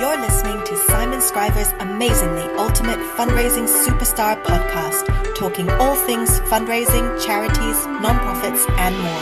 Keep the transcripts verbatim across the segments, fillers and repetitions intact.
You're listening to Simon Scriver's amazingly ultimate fundraising superstar podcast, talking all things fundraising, charities, nonprofits, and more.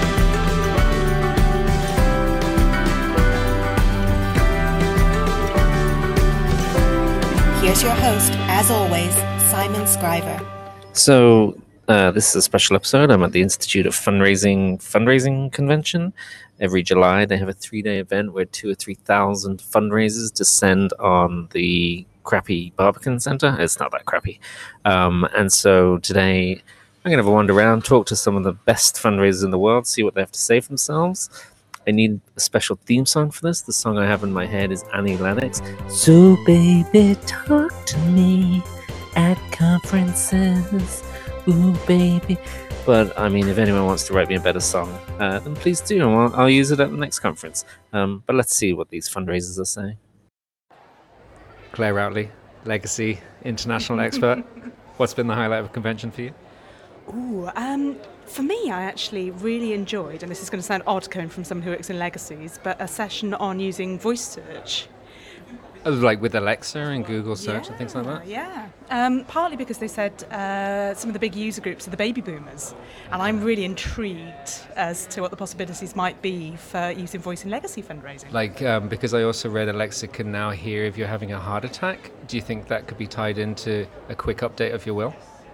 Here's your host, as always, Simon Scriver. So uh, this is a special episode. I'm at the Institute of Fundraising Fundraising Convention. Every July, they have a three-day event where two or three thousand fundraisers descend on the crappy Barbican Centre. It's not that crappy. Um, and so today, I'm going to have a wander around, talk to some of the best fundraisers in the world, see what they have to say for themselves. I need a special theme song for this. The song I have in my head is Annie Lennox. So baby, talk to me at conferences. Ooh, baby. But, I mean, if anyone wants to write me a better song, uh, then please do. And I'll, I'll use it at the next conference. Um, but let's see what these fundraisers are saying. Claire Routley, Legacy International Expert. What's been the highlight of a convention for you? Ooh, um, for me, I actually really enjoyed, and this is going to sound odd coming from someone who works in legacies, but a session on using voice search. Oh, like with Alexa and Google search yeah, and things like that? Yeah, um, partly because they said uh, some of the big user groups are the baby boomers, and I'm really intrigued as to what the possibilities might be for using voice in legacy fundraising. Like, um, because I also read Alexa can now hear if you're having a heart attack. Do you think that could be tied into a quick update of your will?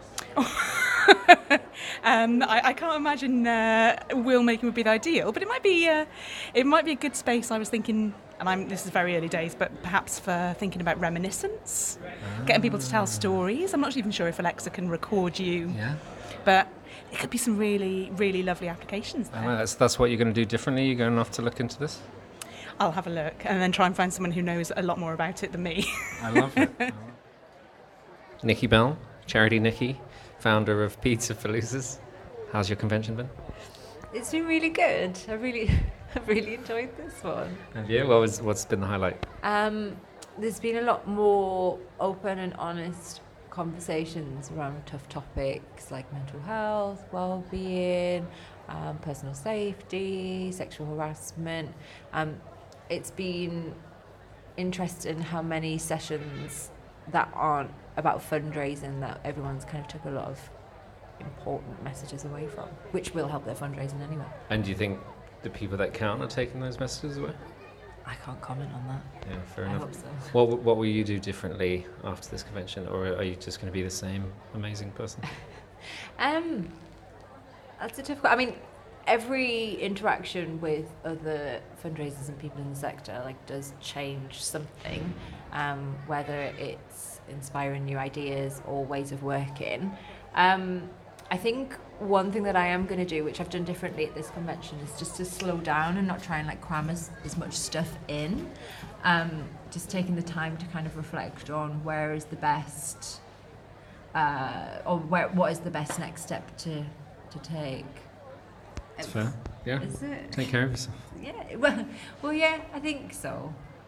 um, I, I can't imagine uh, will making would be the ideal, but it might be uh, it might be a good space. I was thinking, and I'm, this is very early days, but perhaps for thinking about reminiscence, ah. getting people to tell stories. I'm not even sure if Alexa can record you, yeah. but it could be some really, really lovely applications there. Oh, that's, that's what you're going to do differently? You're going off to look into this? I'll have a look and then try and find someone who knows a lot more about it than me. I love it. I love it. Nikki Bell, Charity Nikki, founder of Pizza for Losers. How's your convention been? It's been really good. I really, I really enjoyed this one. Have you? What was, what's been the highlight? Um, there's been a lot more open and honest conversations around tough topics like mental health, well-being, um, personal safety, sexual harassment. Um, it's been interesting how many sessions that aren't about fundraising that everyone's kind of took a lot of important messages away from, which will help their fundraising anyway. And do you think the people that count are taking those messages away? I can't comment on that. Yeah, fair I enough. hope so. What what will you do differently after this convention, or are you just going to be the same amazing person? um, that's a tough question. I mean, every interaction with other fundraisers and people in the sector like does change something, um, whether it's inspiring new ideas or ways of working. Um, I think one thing that I am going to do, which I've done differently at this convention, is just to slow down and not try and like cram as, as much stuff in. Um, just taking the time to kind of reflect on where is the best, uh, or where what is the best next step to to take. That's fair. Yeah. Is it? Take care of yourself. Yeah. Well, well, yeah. I think so.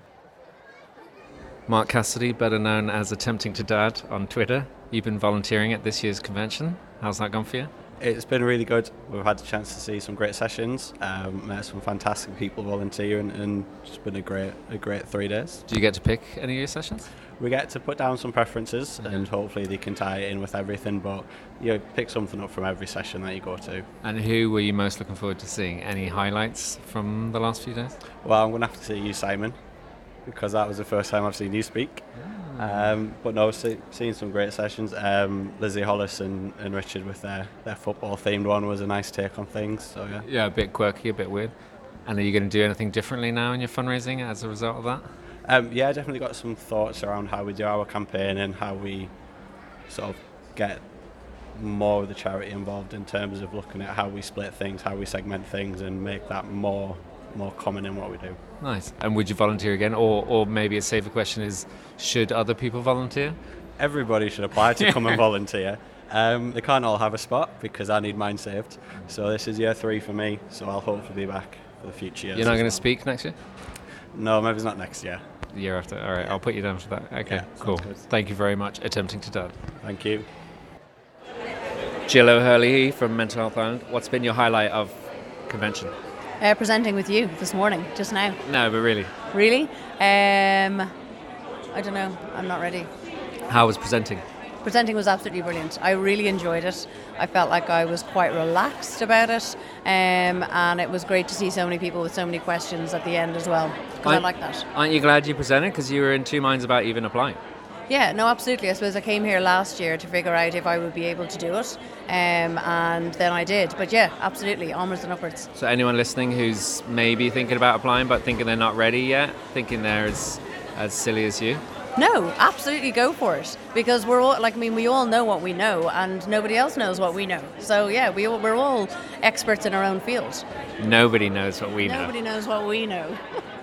Mark Cassidy, better known as Attempting to Dad on Twitter. You've been volunteering at this year's convention. How's that gone for you? It's been really good. We've had the chance to see some great sessions, um, met some fantastic people volunteering, and it's been a great a great three days. Do you get to pick any of your sessions? We get to put down some preferences, mm-hmm. and hopefully they can tie it in with everything, but you pick something up from every session that you go to. And who were you most looking forward to seeing? Any highlights from the last few days? Well, I'm going to have to see you, Simon, because that was the first time I've seen you speak. Um, but no, see, seeing some great sessions. Um, Lizzie Hollis and, and Richard with their, their football themed one was a nice take on things. So yeah, yeah, a bit quirky, a bit weird. And are you going to do anything differently now in your fundraising as a result of that? Um, yeah, definitely got some thoughts around how we do our campaign and how we sort of get more of the charity involved in terms of looking at how we split things, how we segment things, and make that more more common in what we do. Nice. And would you volunteer again? Or or maybe a safer question is, should other people volunteer? Everybody should apply to come and volunteer. Um, they can't all have a spot because I need mine saved. So this is year three for me, so I'll hopefully be back for the future years. You're not going to well. speak next year? No, maybe it's not next year. The year after. All right, I'll put you down for that. Okay, yeah, cool. Good. Thank you very much. Attempting to Dad. Thank you. Jill O'Hurley from Mental Health Ireland. What's been your highlight of convention? Uh, presenting with you this morning, just now. No, but really. really. Um, I don't know. I'm not ready. How was presenting? Presenting was absolutely brilliant. I really enjoyed it. I felt like I was quite relaxed about it, um, and it was great to see so many people with so many questions at the end as well, because I Aren't- like that. Aren't you glad you presented? Because you were in two minds about even applying. Yeah, no, absolutely. I suppose I came here last year to figure out if I would be able to do it, um, and then I did. But yeah, absolutely, onwards and upwards. So anyone listening who's maybe thinking about applying but thinking they're not ready yet, thinking they're as, as silly as you? No, absolutely go for it, because we're all, like, I mean, we all know what we know, and nobody else knows what we know. So yeah, we all, we're all experts in our own field. Nobody knows what we know. Nobody knows what we know.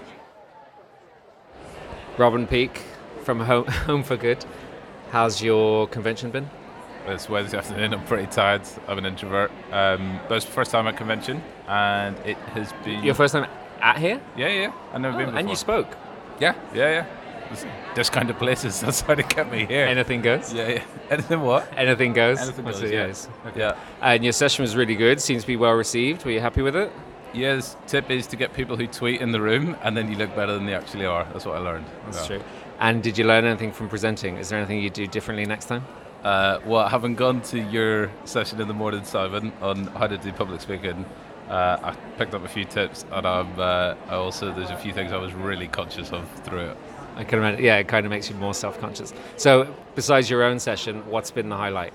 Robin Peake from Home, Home for Good. How's your convention been? It's Wednesday afternoon. I'm pretty tired. I'm an introvert. Um, but it's the first time at convention, and it has been. Your first time at here? Yeah, yeah. I've never Oh, been before. and you spoke. Yeah, yeah, yeah. This, this kind of places. That's why they kept me here. Anything goes? Yeah, yeah. Anything what? Anything goes? Anything That's goes, it, yeah. yes. Yeah. And your session was really good. Seems to be well received. Were you happy with it? Yeah. The tip is to get people who tweet in the room, and then you look better than they actually are. That's what I learned. That's Yeah. true. And did you learn anything from presenting? Is there anything you do differently next time? Uh, well, having gone to your session in the morning, Simon, on how to do public speaking, uh, I picked up a few tips, and I'm, uh, I also there's a few things I was really conscious of through it. I can imagine. Yeah, it kind of makes you more self-conscious. So, besides your own session, what's been the highlight?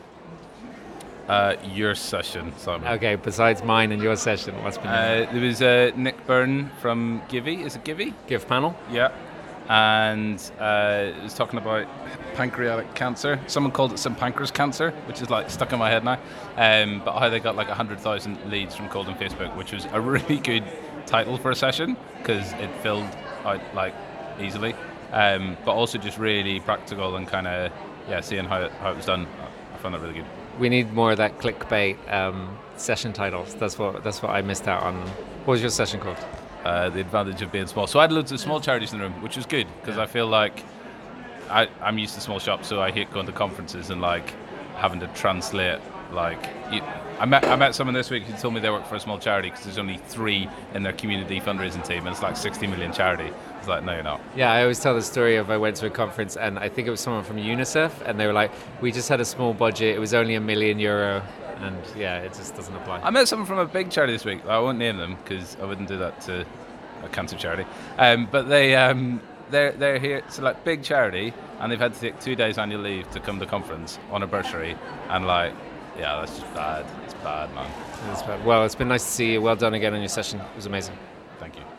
Uh, your session, Simon. Okay, besides mine and your session, what's been the Uh, there was uh, Nick Byrne from Givey. Is it Givey? Give panel? Yeah. And uh, it was talking about pancreatic cancer. Someone called it some pancreas cancer, which is like stuck in my head now. Um, but how they got like one hundred thousand leads from cold on Facebook, which was a really good title for a session because it filled out like easily. Um, but also just really practical and kind of, yeah, seeing how it, how it was done. I found that really good. We need more of that clickbait um, session titles. That's what that's what I missed out on. What was your session called? Uh, the advantage of being small. So I had loads of small charities in the room, which was good because Yeah. I feel like I, I'm used to small shops, so I hate going to conferences and like having to translate. Like, you, I met I met someone this week who told me they work for a small charity because there's only three in their community fundraising team, and it's like sixty million charity. It's like, no, you're not. Yeah, I always tell the story of I went to a conference and I think it was someone from UNICEF and they were like, we just had a small budget. It was only a million euro. And yeah, it just doesn't apply. I met someone from a big charity this week. I won't name them because I wouldn't do that to a cancer charity. Um, but they um, they're they're here. So like big charity, and they've had to take two days annual leave to come to conference on a bursary, and like, yeah, that's just bad. It's bad, man. It's bad. Well, it's been nice to see you. Well done again on your session. It was amazing. Thank you.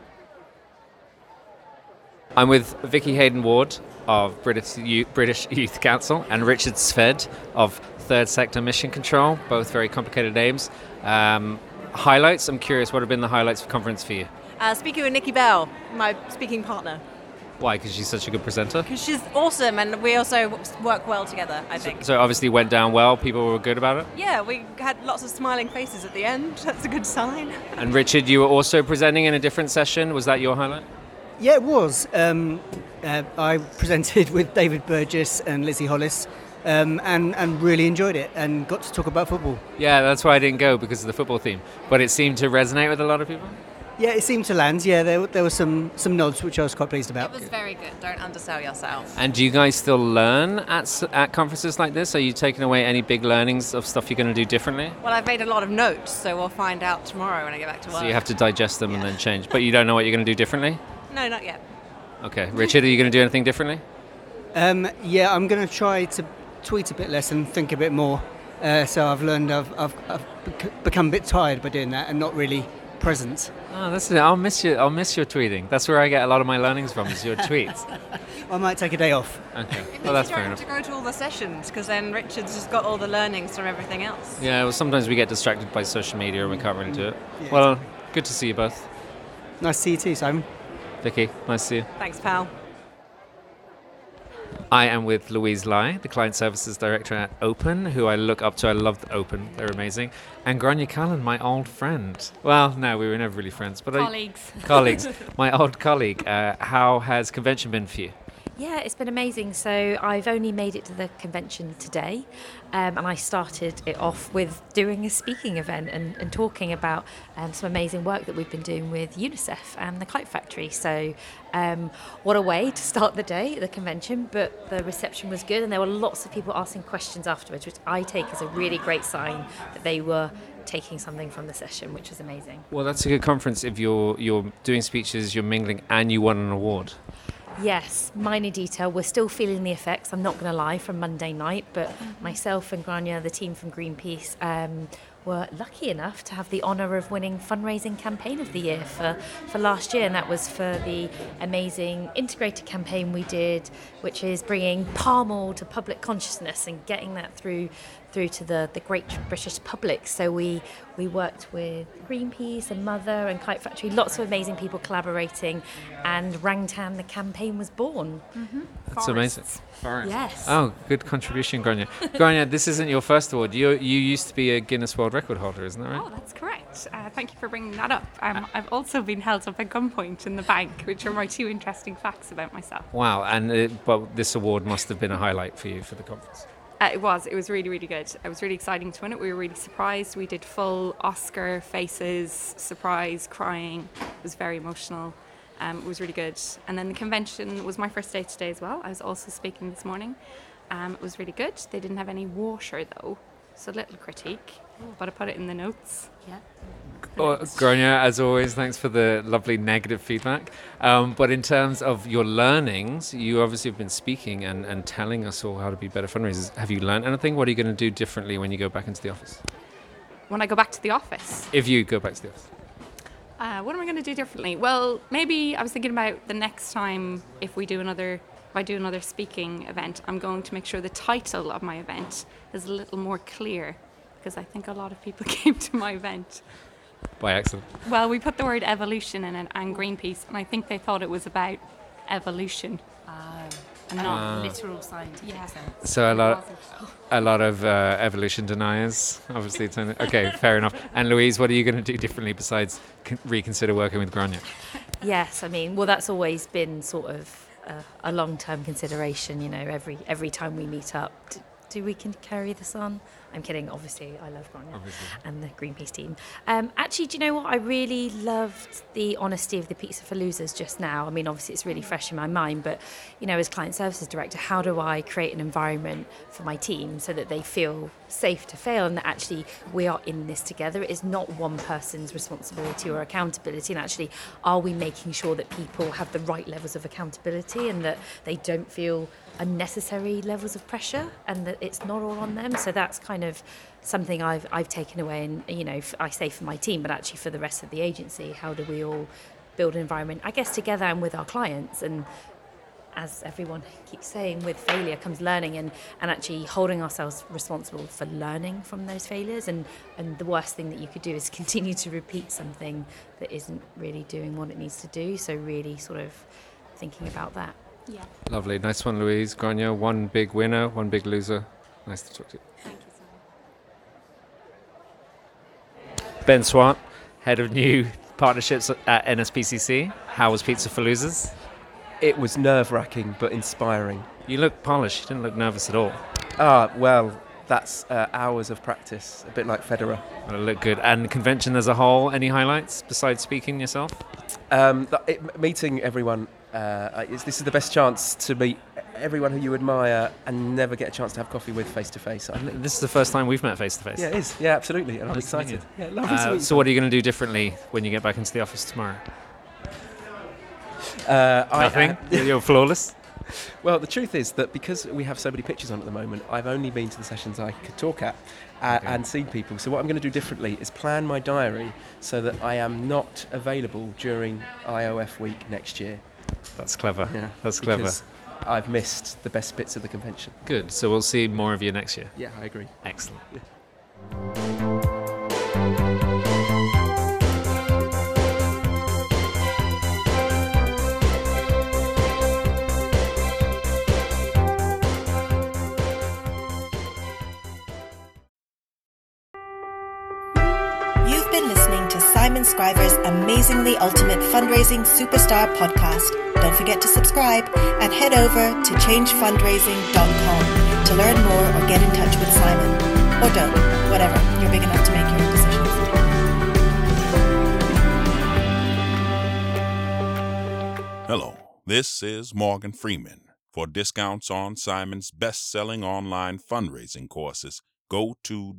I'm with Vicky Hayden Ward of British Youth, British Youth Council and Richard Sved of Third Sector Mission Control, both very complicated names. Um, highlights, I'm curious, what have been the highlights of conference for you? Uh, speaking with Nikki Bell, my speaking partner, Why? Because she's such a good presenter? because she's awesome and we also work well together, I think. So it obviously went down well. People were good about it. Yeah, we had lots of smiling faces at the end. That's a good sign. And Richard, you were also presenting in a different session. Was that your highlight? Yeah, it was. Um, uh, I presented with David Burgess and Lizzie Hollis um, and, and really enjoyed it and got to talk about football. Yeah, that's why I didn't go, because of the football theme. But it seemed to resonate with a lot of people. Yeah, it seemed to land. Yeah, there, there were some, some nods, which I was quite pleased about. It was very good. Don't undersell yourself. And do you guys still learn at s- at conferences like this? Are you taking away any big learnings of stuff you're going to do differently? Well, I've made a lot of notes, so we'll find out tomorrow when I get back to work. So you have to digest them and then change. But you don't know what you're going to do differently? No, not yet. Okay. Richard, are you going to do anything differently? Um, yeah, I'm going to try to tweet a bit less and think a bit more. Uh, so I've learned I've, I've, I've bec- become a bit tired by doing that and not really present. Oh, that's it. I'll miss you. I'll miss your tweeting. That's where I get a lot of my learnings from, is your tweets. I might take a day off. Okay. It Well, means that's you fair don't enough. have to go to all the sessions, because then Richard's just got all the learnings from everything else. Yeah, well, sometimes we get distracted by social media and we can't really do it. Yeah. Well, good to see you both. Nice to see you too, Simon. Vicky, nice to see you. Thanks, pal. I am with Louise Lai, the Client Services Director at Open, who I look up to. I love Open. They're amazing. And Grania Callan, my old friend. Well, no, we were never really friends. but Colleagues. I, colleagues. My old colleague. Uh, how has convention been for you? Yeah, it's been amazing. So I've only made it to the convention today, um, and I started it off with doing a speaking event and, and talking about um, some amazing work that we've been doing with UNICEF and the Kite Factory. So um, what a way to start the day at the convention, but the reception was good and there were lots of people asking questions afterwards, which I take as a really great sign that they were taking something from the session, which was amazing. Well, that's a good conference if you're you're doing speeches, you're mingling, and you won an award. Yes, minor detail. We're still feeling the effects, I'm not going to lie, from Monday night, but myself and Grania, the team from Greenpeace, um, were lucky enough to have the honour of winning Fundraising Campaign of the Year for, for last year, and that was for the amazing integrated campaign we did, which is bringing palm oil to public consciousness and getting that through through to the, the great British public. So we we worked with Greenpeace and Mother and Kite Factory, lots of amazing people collaborating, and Rangtan, the campaign, was born. Mm-hmm. That's amazing. Yes. Oh, good contribution, Grania. Grania, this isn't your first award. You you used to be a Guinness World Record holder, isn't that right? Oh, that's correct. Uh, thank you for bringing that up. Um, I've also been held up at gunpoint in the bank, which are my two interesting facts about myself. Wow, and it, but this award must have been a highlight for you for the conference. Uh, it was. It was really, really good. It was really exciting to win it. We were really surprised. We did full Oscar faces, surprise, crying. It was very emotional. Um, it was really good. And then the convention was my first day today as well. I was also speaking this morning. Um, it was really good. They didn't have any water though, so a little critique, but I put it in the notes. Yeah. Oh, Grania, as always, thanks for the lovely negative feedback. Um, but in terms of your learnings, you obviously have been speaking and, and telling us all how to be better fundraisers. Have you learned anything? What are you going to do differently when you go back into the office? When I go back to the office? If you go back to the office. Uh, what am I going to do differently? Well, maybe I was thinking about the next time if we do another, if I do another speaking event, I'm going to make sure the title of my event is a little more clear, because I think a lot of people came to my event by accident. Well, we put the word evolution in it and Greenpeace, and I think they thought it was about evolution. Oh, and not Ah. literal scientific Yeah. sense. So a lot, a lot of uh, evolution deniers, obviously. It's only, okay, fair enough. And Louise, what are you going to do differently besides con- reconsider working with Grania? Yes, I mean, well, that's always been sort of a, a long-term consideration. You know, every every time we meet up, do, do we can carry this on? I'm kidding, obviously. I love Grania Obviously. and the Greenpeace team. Um, actually, do you know what? I really loved the honesty of the Pizza for Losers just now. I mean, obviously, it's really fresh in my mind, but, you know, as client services director, how do I create an environment for my team so that they feel safe to fail and that actually we are in this together? It is not one person's responsibility or accountability, and actually, are we making sure that people have the right levels of accountability and that they don't feel unnecessary levels of pressure and that it's not all on them? So that's kind of something I've I've taken away, and you know, f- I say for my team, but actually for the rest of the agency, how do we all build an environment, I guess, together and with our clients? And as everyone keeps saying, with failure comes learning, and, and actually holding ourselves responsible for learning from those failures. And, and the worst thing that you could do is continue to repeat something that isn't really doing what it needs to do. So really sort of thinking about that. Yeah. Lovely. Nice one, Louise. Grania, one big winner, one big loser. Nice to talk to you. Thank you so much. Ben Swart, Head of New Partnerships at N S P C C. How was Pizza for Losers? It was nerve-wracking but inspiring. You look polished. You didn't look nervous at all. Ah, well, that's uh, hours of practice, a bit like Federer. Well, it looked good. And the convention as a whole, any highlights besides speaking yourself? Um, th- it, meeting everyone, uh, is, this is the best chance to meet everyone who you admire and never get a chance to have coffee with face-to-face. This is the first time we've met face-to-face. Yeah, it is. Yeah, absolutely. And I'm Nice to meet excited. you. Yeah, lovely to Uh, meet you. so what are you going to do differently when you get back into the office tomorrow? Uh, I- Nothing? I- You're flawless? Well, the truth is that because we have so many pictures on at the moment, I've only been to the sessions I could talk at uh, Okay. and seen people. So what I'm going to do differently is plan my diary so that I am not available during I O F week next year. That's clever. Yeah, That's clever. because I've missed the best bits of the convention. Good. So we'll see more of you next year. Yeah, I agree. Excellent. You've been listening to Simon Simon Scriver's Amazingly Ultimate Fundraising Superstar podcast. Don't forget to subscribe and head over to change fundraising dot com to learn more or get in touch with Simon. Or don't, whatever. You're big enough to make your own decisions. Hello, this is Morgan Freeman. For discounts on Simon's best-selling online fundraising courses, go to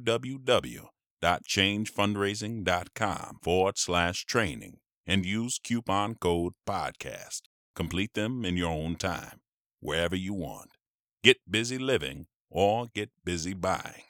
www.changefundraising.com forward slash training and use coupon code podcast. Complete them in your own time, wherever you want. Get busy living or get busy buying.